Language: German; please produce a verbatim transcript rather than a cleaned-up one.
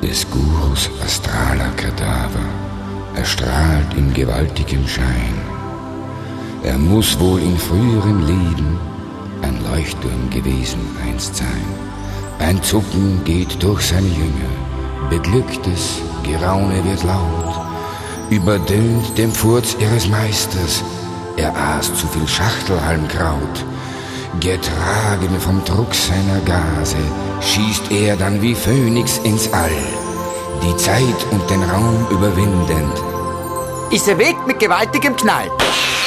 des Gurus astraler Kadaver erstrahlt in gewaltigem Schein. Er muss wohl in früheren Leben ein Leuchtturm gewesen einst sein. Ein Zucken geht durch seine Jünger, beglücktes Geraune wird laut, überdünnt dem Furz ihres Meisters, er aß zu viel Schachtelhalmkraut. Getragen vom Druck seiner Gase schießt er dann wie Phönix ins All, die Zeit und den Raum überwindend. Ist erweckt mit gewaltigem Knall.